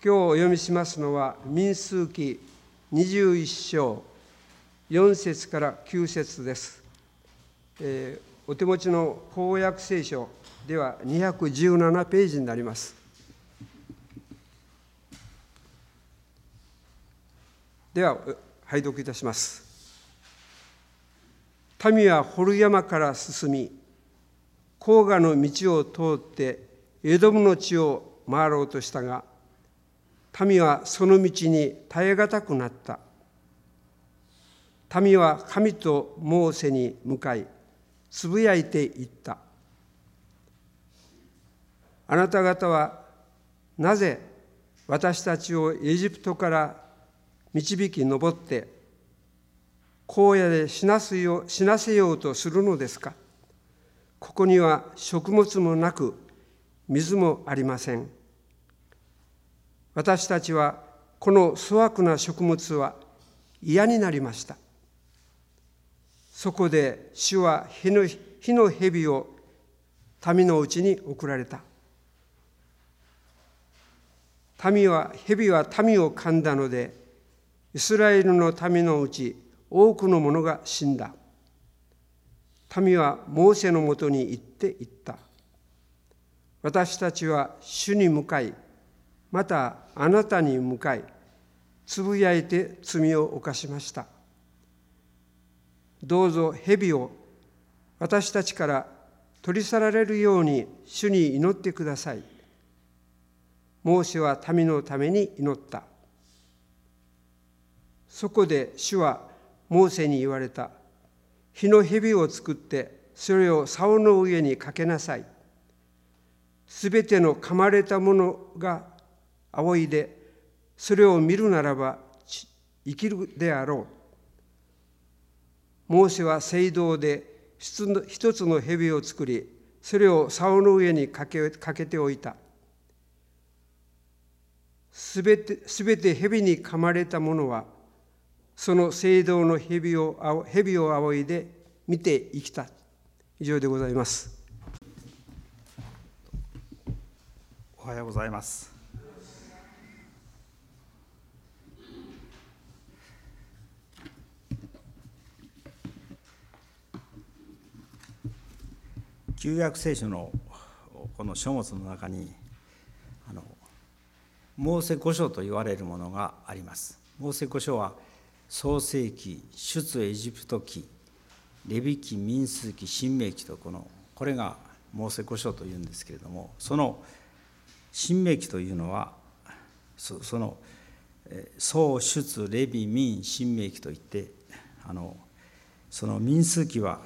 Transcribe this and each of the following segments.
今日お読みしますのは民数記21章4節から9節です。お手持ちの公約聖書では217ページになります。では拝読いたします。民はホル山から進み、黄河の道を通ってエドムの地を回ろうとしたが、民はその道に耐え難くなった。民は神とモーセに向かい、つぶやいていった。あなた方はなぜ私たちをエジプトから導き上って、荒野で死なせようとするのですか。ここには食物もなく、水もありません。私たちはこの粗悪な食物は嫌になりました。そこで主は火の蛇を民のうちに送られた。蛇は民を噛んだので、イスラエルの民のうち多くの者が死んだ。民はモーセのもとに行って言った。私たちは主に向かい、またあなたに向かい、つぶやいて罪を犯しました。どうぞ蛇を私たちから取り去られるように主に祈ってください。モーセは民のために祈った。そこで主はモーセに言われた。火の蛇を作ってそれを竿の上にかけなさい。すべての噛まれたものが仰いで、それを見るならば生きるであろう。モーセは聖堂で一つの蛇を作り、それを竿の上にかけておいた。すべて蛇に噛まれたものは、その聖堂の蛇を仰いで見て生きた。以上でございます。 おはようございます。旧約聖書のこの書物の中にモーセ五書と言われるものがあります。モーセ五書は創世記、出エジプト記、レビ記、民数記、申命記とこれがモーセ五書というんですけれども、その申命記というのはその創出レビ民申命記といって、その民数記は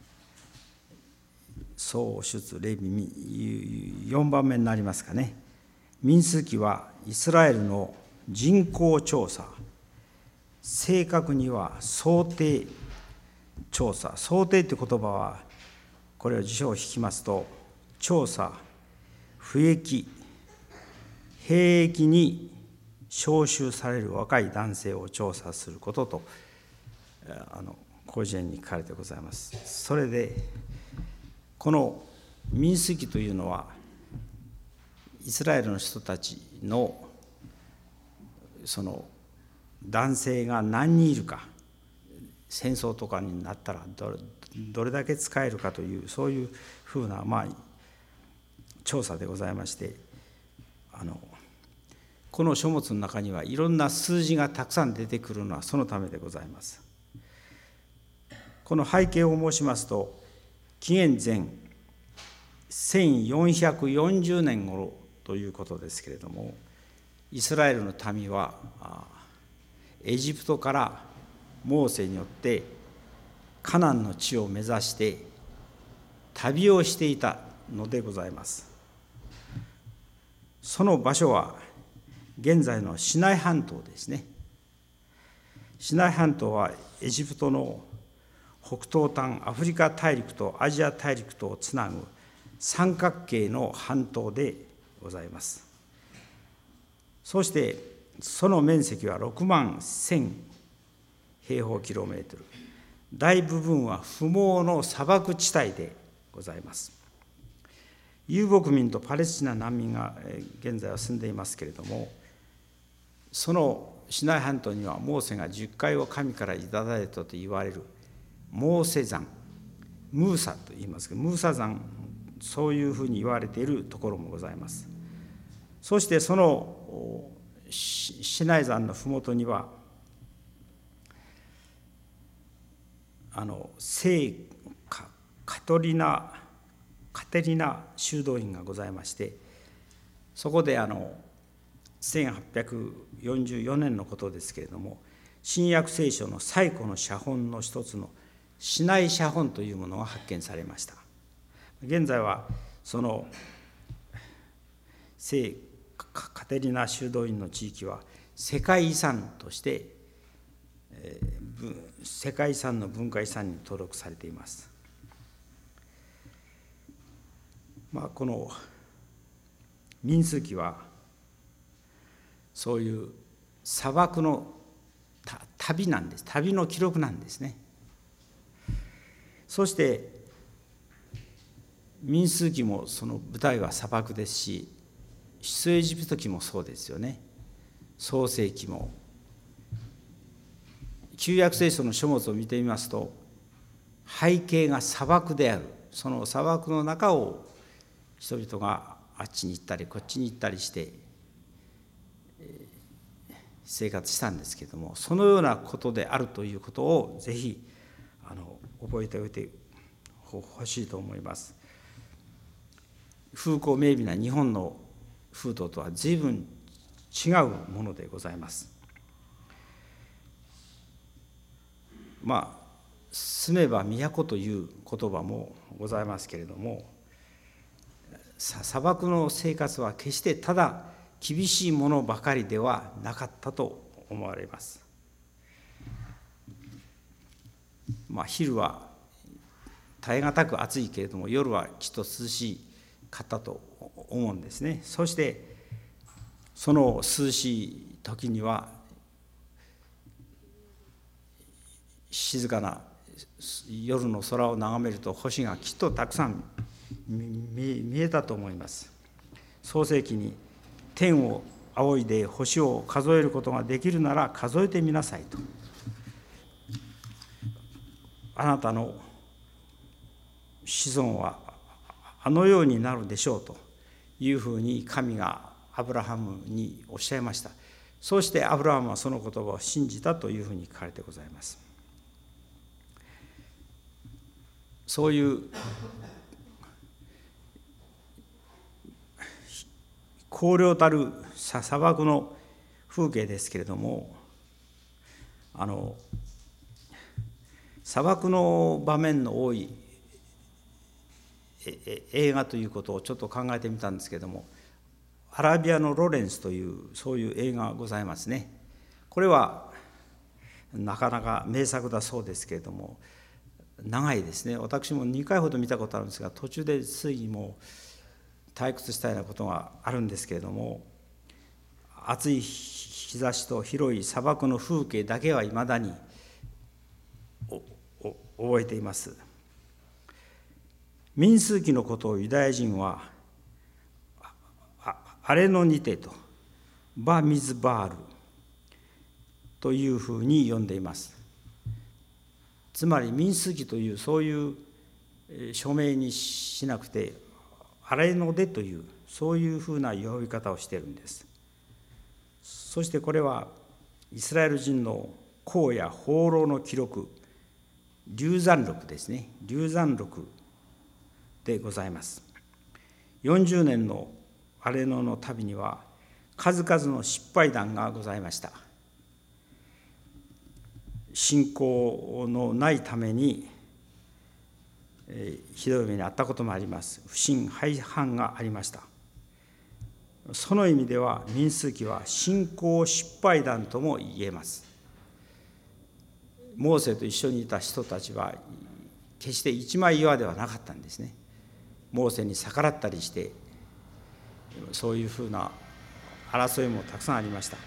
創出レビ民4番目になりますかね。民数記はイスラエルの人口調査、正確には想定調査。想定という言葉は、これを辞書を引きますと、調査、不役、兵役に召集される若い男性を調査することと広辞苑に書かれてございます。それでこの民数記というのは、イスラエルの人たちのその男性が何人いるか、戦争とかになったらどれだけ使えるかという、そういうふうな調査でございまして、この書物の中にはいろんな数字がたくさん出てくるのはそのためでございます。この背景を申しますと、紀元前1440年頃ということですけれども、イスラエルの民はエジプトからモーセによってカナンの地を目指して旅をしていたのでございます。その場所は現在のシナイ半島ですね。シナイ半島はエジプトの北東端、アフリカ大陸とアジア大陸とをつなぐ三角形の半島でございます。そしてその面積は6万1000平方キロメートル。大部分は不毛の砂漠地帯でございます。遊牧民とパレスチナ難民が現在は住んでいますけれども、 そのシナイ半島にはモーセが10回を神からいただいたと言われるモーセ山、ムーサと言いますけど、ムーサ山、そういうふうに言われているところもございます。そしてそのシナイ山の麓には聖カテリナ修道院がございまして、そこで1844年のことですけれども、新約聖書の最古の写本の一つのシナイ写本というものが発見されました。現在はその聖カテリナ修道院の地域は世界遺産として世界遺産の文化遺産に登録されています。この民数記はそういう砂漠の旅なんです。旅の記録なんですね。そして民数記もその舞台は砂漠ですし、出エジプト記もそうですよね。創世記も。旧約聖書の書物を見てみますと、背景が砂漠である。その砂漠の中を人々があっちに行ったりこっちに行ったりして生活したんですけれども、そのようなことであるということをぜひ覚えておいてほしいと思います。風光明媚な日本の風土とは随分違うものでございます。住めば都という言葉もございますけれども、砂漠の生活は決してただ厳しいものばかりではなかったと思われます。昼は耐え難く暑いけれども、夜はきっと涼しかったと思うんですね。そしてその涼しい時には静かな夜の空を眺めると星がきっとたくさん見えたと思います。創世記に天を仰いで星を数えることができるなら数えてみなさいと。あなたの子孫はあのようになるでしょうというふうに神がアブラハムにおっしゃいました。そうしてアブラハムはその言葉を信じたというふうに書かれてございます。そういう荒涼たる砂漠の風景ですけれども、砂漠の場面の多い映画ということをちょっと考えてみたんですけれども、アラビアのロレンスというそういう映画がございますね。これはなかなか名作だそうですけれども、長いですね。私も2回ほど見たことあるんですが、途中でついも退屈したようなことがあるんですけれども、暑い日差しと広い砂漠の風景だけはいまだに覚えています。民数記のことをユダヤ人はアレノニテとバミズバールというふうに呼んでいます。つまり民数記というそういう署名にしなくて、アレノデというそういうふうな呼び方をしているんです。そしてこれはイスラエル人の荒野放浪の記録、流産録ですね、流産録でございます。40年のアレノの旅には数々の失敗談がございました。信仰のないためにひどい目に遭ったこともあります。不信背反がありました。その意味では民数記は信仰失敗談とも言えます。モーセと一緒にいた人たちは決して一枚岩ではなかったんですね。モーセに逆らったりして、そういうふうな争いもたくさんありました。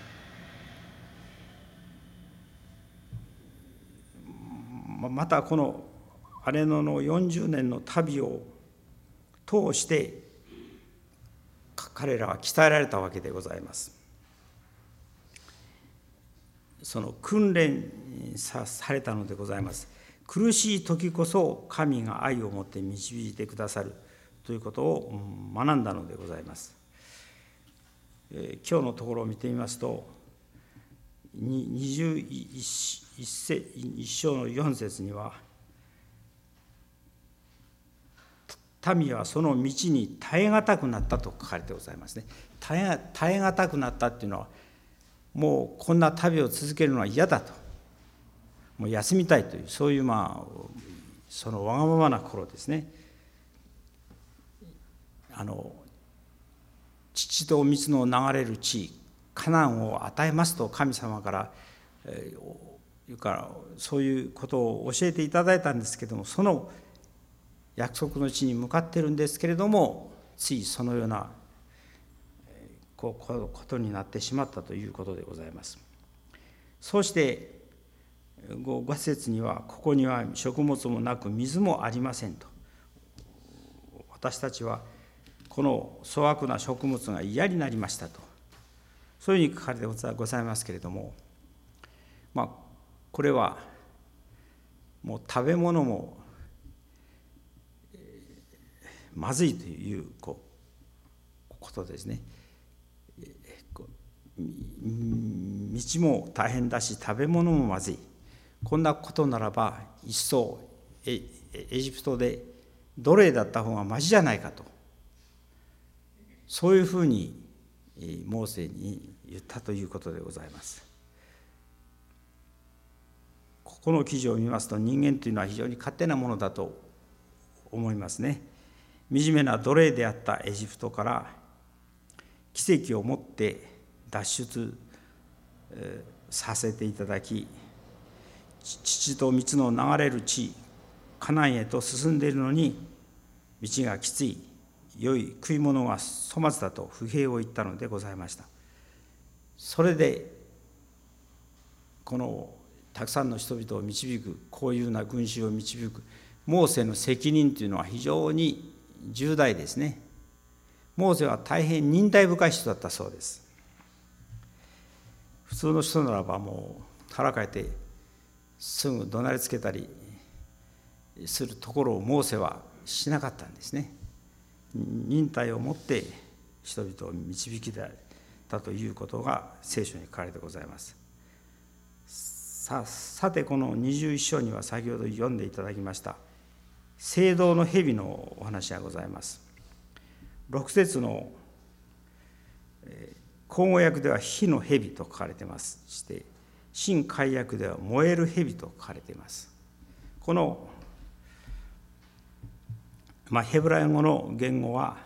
またこのアレノの40年の旅を通して彼らは鍛えられたわけでございます。 その訓練されたのでございます。苦しい時こそ神が愛を持って導いてくださるということを学んだのでございます。今日のところを見てみますと、21章の4節には、民はその道に耐え難くなったと書かれてございますね。耐え難くなったっていうのは、もうこんな旅を続けるのは嫌だと、もう休みたいという、そういうそのわがままな頃ですね。乳と蜜の流れる地、カナンを与えますと神様からそういうことを教えていただいたんですけども、その約束の地に向かっているんですけれども、ついそのようなことになってしまったということでございます。そして5節には、ここには食物もなく水もありませんと。私たちはこの粗悪な食物が嫌になりましたと、そういうふうに書かれてございますけれども、これはもう食べ物もまずいということですね。道も大変だし、食べ物もまずい。こんなことならば一層エジプトで奴隷だった方がましじゃないかと、そういうふうにモーセに言ったということでございます。ここの記事を見ますと、人間というのは非常に勝手なものだと思いますね。惨めな奴隷であったエジプトから奇跡をもって脱出させていただき、乳と蜜の流れる地カナンへと進んでいるのに、道がきつい、良い食い物が粗末だと不平を言ったのでございました。それでこのたくさんの人々を導く、こういうような群衆を導くモーセの責任というのは非常に重大ですね。モーセは大変忍耐深い人だったそうです。普通の人ならばもう腹かえてすぐ怒鳴りつけたりするところをモーセはしなかったんですね。忍耐を持って人々を導きたということが聖書に書かれてございます。さてこの21章には先ほど読んでいただきました聖堂の蛇のお話がございます。6節の口語訳では火の蛇と書かれていますして、新改訳では燃える蛇と書かれています。このヘブライ語の言語は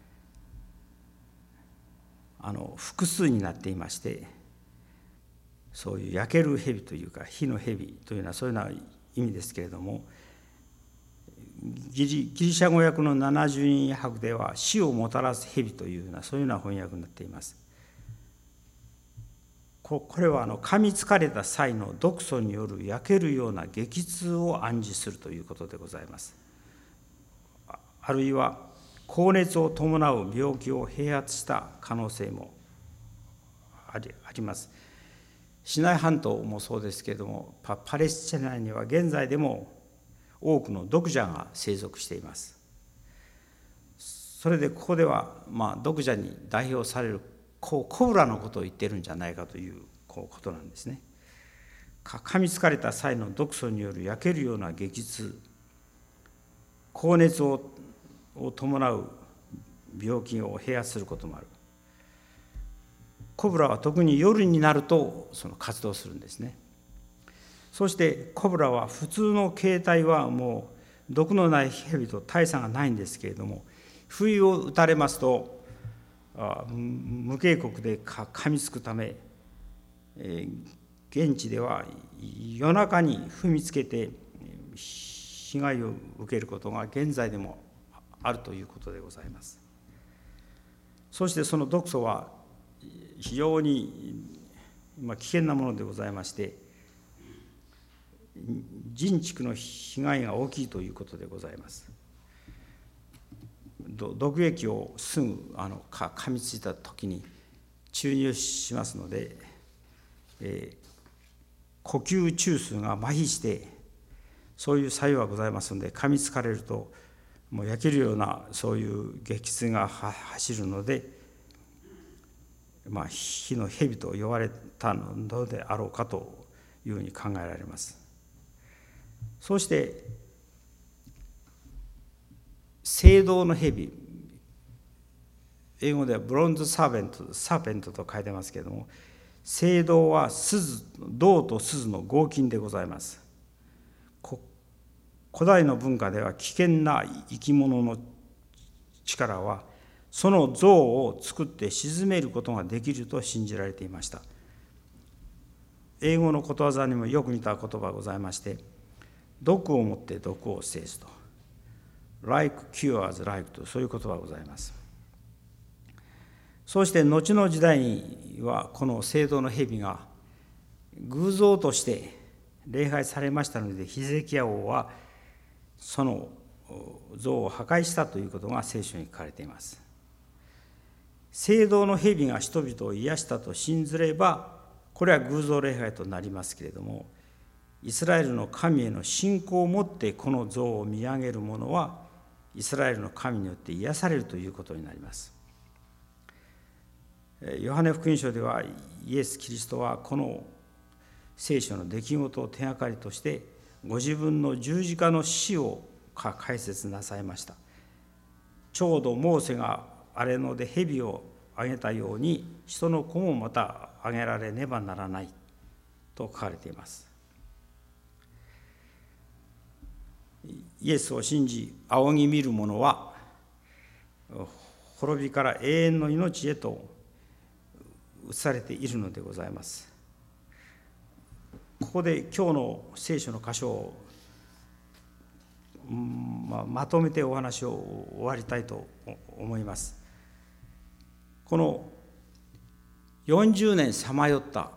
複数になっていまして、そういう焼ける蛇というか火の蛇というのはそういうような意味ですけれども、ギリシャ語訳の70人訳では死をもたらす蛇というようなそういうような翻訳になっています。これは噛みつかれた際の毒素による焼けるような激痛を暗示するということでございます。あるいは高熱を伴う病気を併発した可能性もあります。シナイ半島もそうですけれども、パレスチナには現在でも多くの毒蛇が生息しています。それでここでは毒蛇に代表されるコブラのことを言っているんじゃないかということなんですね。噛みつかれた際の毒素による焼けるような激痛、高熱を伴う病気を併発することもある。コブラは特に夜になると活動するんですね。そしてコブラは普通の形態はもう毒のない蛇と大差がないんですけれども、不意を打たれますと無警告で噛みつくため、現地では夜中に踏みつけて被害を受けることが現在でもあるということでございます。そしてその毒素は非常に危険なものでございまして、人畜の被害が大きいということでございます。毒液をすぐ噛みついた時に注入しますので、 呼吸中枢が麻痺して、そういう作用がございますので、噛みつかれるともう焼けるようなそういう激痛が走るので、火の蛇と呼ばれたのであろうかというふうに考えられます。そして青銅の蛇、英語ではブロンズサーペントと書いてますけれども、青銅は銅と鈴の合金でございます。古代の文化では危険な生き物の力はその像を作って鎮めることができると信じられていました。英語のことわざにもよく似た言葉がございまして、毒をもって毒を制すと、like cures like と、そういう言葉がございます。そして後の時代にはこの青銅の蛇が偶像として礼拝されましたので、ヒゼキヤ王はその像を破壊したということが聖書に書かれています。青銅の蛇が人々を癒したと信ずれば、これは偶像礼拝となりますけれども、イスラエルの神への信仰を持ってこの像を見上げる者はイスラエルの神によって癒されるということになります。ヨハネ福音書ではイエス・キリストはこの聖書の出来事を手がかりとしてご自分の十字架の死を解説なさいました。ちょうどモーセが荒野で蛇をあげたように人の子もまたあげられねばならないと書かれています。イエスを信じ仰ぎ見る者は滅びから永遠の命へと移されているのでございます。ここで今日の聖書の箇所をまとめてお話を終わりたいと思います。この40年さまよった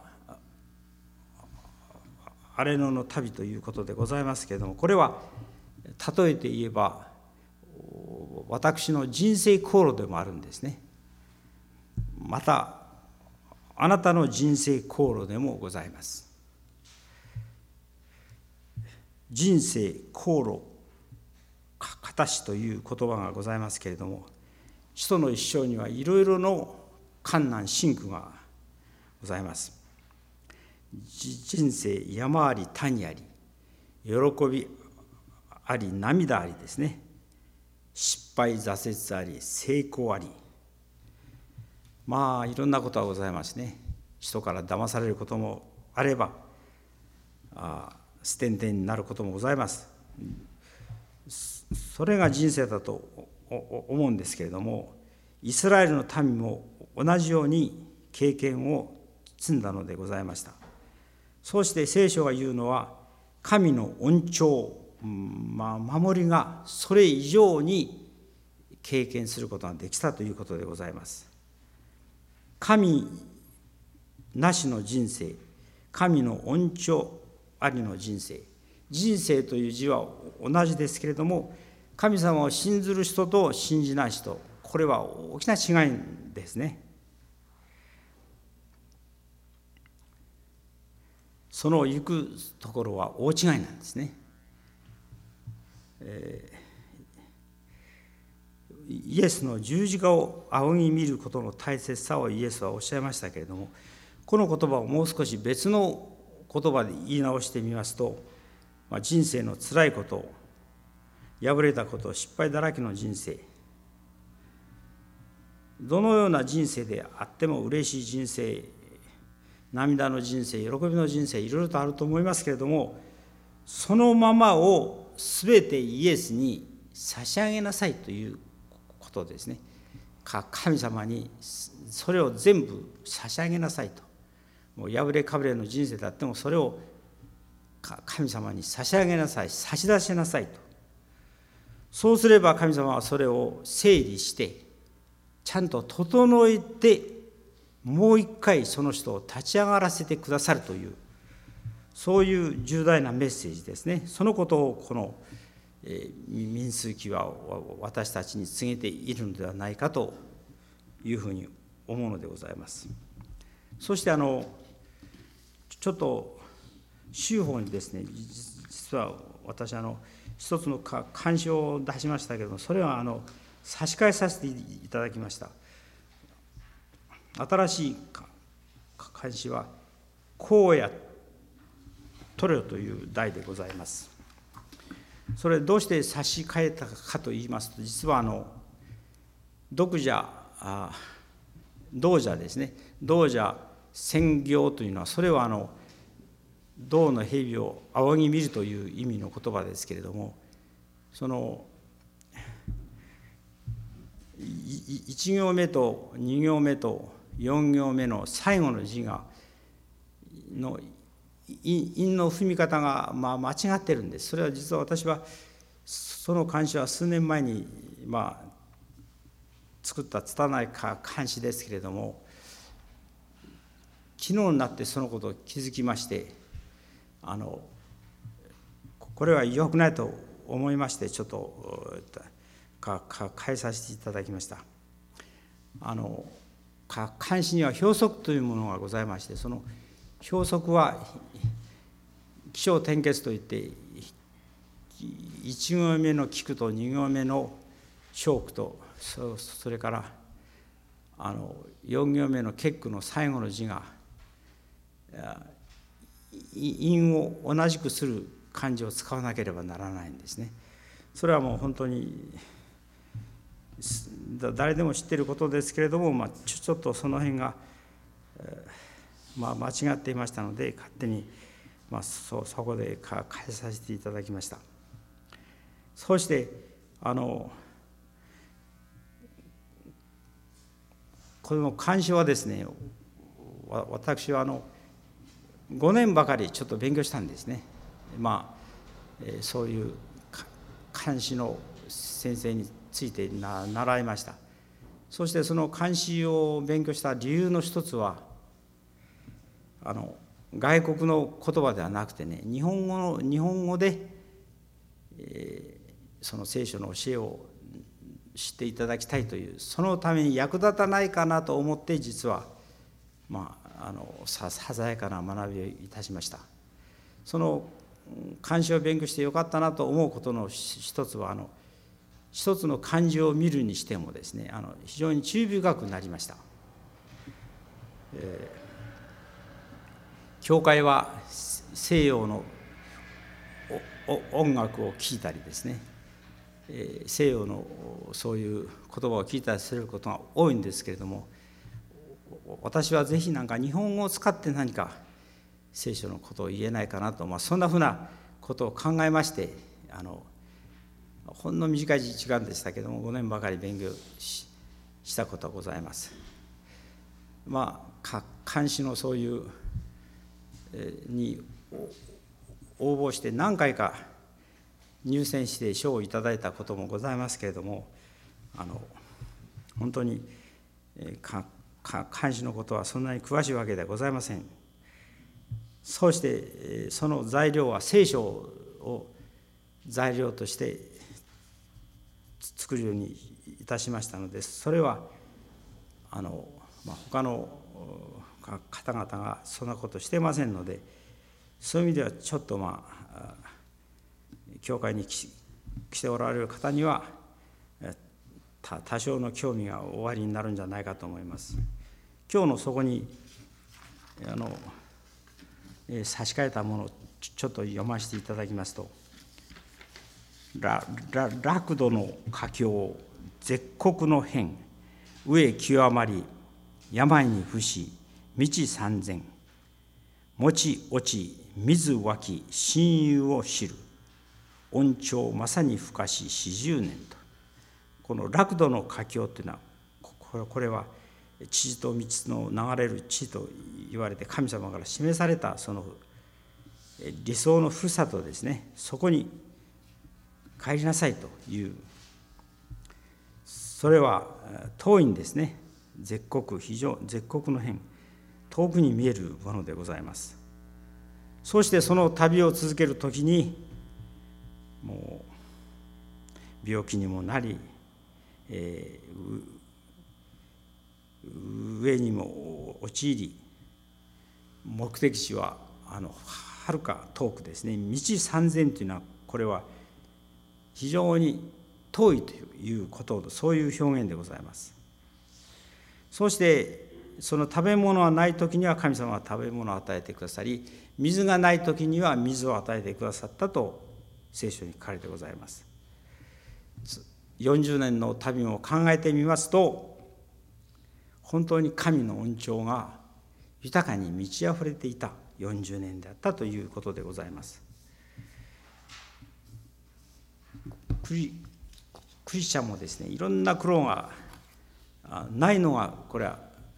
荒れ野の旅ということでございますけれども、これは例えて言えば私の人生航路でもあるんですね。またあなたの人生航路でもございます。人生航路形という言葉がございますけれども、人の一生にはいろいろの困難辛苦がございます。人生山あり谷あり、喜びあり涙ありですね。失敗挫折あり成功あり、いろんなことがございますね。人から騙されることもあれば、ステンテンになることもございます。それが人生だと思うんですけれども、イスラエルの民も同じように経験を積んだのでございました。そうして聖書が言うのは、神の恩寵、守りがそれ以上に経験することができたということでございます。神なしの人生、神の恩寵ありの人生、人生という字は同じですけれども、神様を信ずる人と信じない人、これは大きな違いですね。その行くところは大違いなんですね。イエスの十字架を仰ぎ見ることの大切さをイエスはおっしゃいましたけれども、この言葉をもう少し別の言葉で言い直してみますと、人生のつらいこと、破れたこと、失敗だらけの人生、どのような人生であっても嬉しい人生、涙の人生、喜びの人生、いろいろとあると思いますけれども、そのままを全てイエスに差し上げなさいということですね。神様にそれを全部差し上げなさいと。もう破れかぶれの人生であってもそれを神様に差し上げなさい、差し出しなさいと。そうすれば神様はそれを整理してちゃんと整えて、もう一回その人を立ち上がらせてくださるという、そういう重大なメッセージですね。そのことをこの民数記は私たちに告げているのではないかというふうに思うのでございます。そしてちょっと州法にですね、実は私一つの漢詩を出しましたけども、それは差し替えさせていただきました。新しい漢詩は荒野トレという題でございます。それどうして差し替えたかといいますと、実は道者ですね、道者宣教というのは、それは銅の蛇を仰ぎ見るという意味の言葉ですけれども、その1行目と2行目と4行目の最後の字の韻の踏み方が間違ってるんです。それは実は私はその漢詩は数年前に作った拙い漢詩ですけれども、昨日になってそのことを気づきまして、これは良くないと思いまして、ちょっと変えさせていただきました。漢詩には表則というものがございまして、その表則は起承転結といって、1行目の聞くと2行目の小句と、それから4行目の結句の最後の字が韻を同じくする漢字を使わなければならないんですね。それはもう本当に誰でも知っていることですけれども、ちょっとその辺が、間違っていましたので、勝手に、そこで変えさせていただきました。そしてこの漢詩はですね、私は5年ばかりちょっと勉強したんですね。そういう漢詩の先生について習いました。そしてその漢詩を勉強した理由の一つは、外国の言葉ではなくてね、日本語で、その聖書の教えを知っていただきたいという、そのために役立たないかなと思って、実はささやかな学びをいたしました。その漢詩を勉強してよかったなと思うことの一つは、一つの漢字を見るにしてもですね、非常に注意深くなりました。教会は西洋の音楽を聴いたりですね、西洋のそういう言葉を聞いたりすることが多いんですけれども、私はぜひ日本語を使って何か聖書のことを言えないかなと、そんなふうなことを考えまして、ほんの短い時間でしたけども、5年ばかり勉強したことがございます。漢詩のそういうに応募して何回か入選して賞をいただいたこともございますけれども、本当に漢詩のことはそんなに詳しいわけではございません。そしてその材料は聖書を材料として作るようにいたしましたので、それは他の方々がそんなことしてませんので、そういう意味ではちょっと教会に来ておられる方には多少の興味がおありになるんじゃないかと思います。今日のそこに差し替えたものをちょっと読ませていただきますと、楽土の佳境、絶国の変、飢え極まり、病に伏し、道三千、持ち落ち、水湧き、親友を知る、恩寵まさに深し40年と。この楽土の佳境というのは、これは地と道の流れる地と言われて神様から示されたその理想のふるさとですね、そこに帰りなさいという、それは遠いんですね。絶国の変、遠くに見えるものでございます。そしてその旅を続けるときに、もう病気にもなり、上にも陥り、目的地ははるか遠くですね。道三千というのは、これは非常に遠いということ、そういう表現でございます。そしてその食べ物がない時には神様は食べ物を与えてくださり、水がない時には水を与えてくださったと聖書に書かれてございます。40年の旅を考えてみますと、本当に神の恩寵が豊かに満ち溢れていた40年であったということでございます。クリスチャンもですね、いろんな苦労がないのが、これは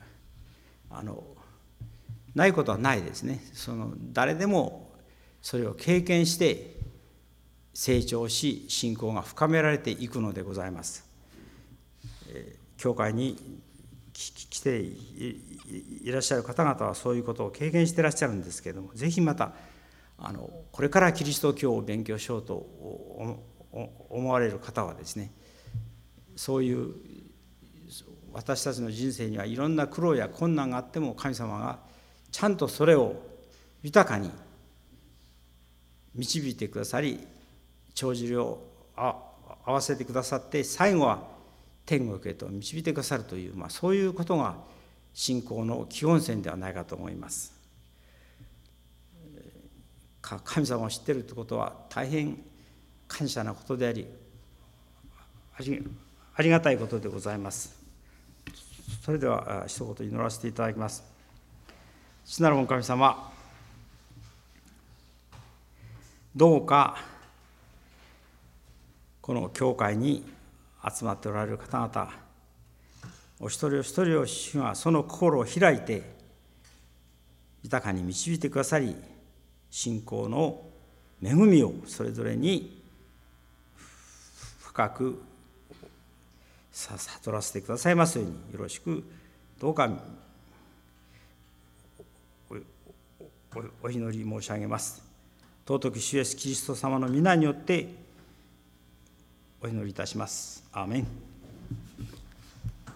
ないことはないですね。誰でもそれを経験して成長し、信仰が深められていくのでございます。教会に来ていらっしゃる方々はそういうことを経験していらっしゃるんですけれども、ぜひまたこれからキリスト教を勉強しようと思われる方はですね、そういう私たちの人生にはいろんな苦労や困難があっても、神様がちゃんとそれを豊かに導いてくださり、帳尻を合わせてくださって、最後は天国へと導いてくださるという、そういうことが信仰の基本線ではないかと思います。神様を知っているということは大変感謝なことであり、ありがたいことでございます。それでは一言祈らせていただきます。父なる御神様、どうかこの教会に集まっておられる方々、お一人お一人を主がその心を開いて豊かに導いてくださり、信仰の恵みをそれぞれに深く悟らせてくださいますようによろしくどうかお祈り申し上げます。尊き主イエスキリスト様の皆によってお祈りいたします。アーメン。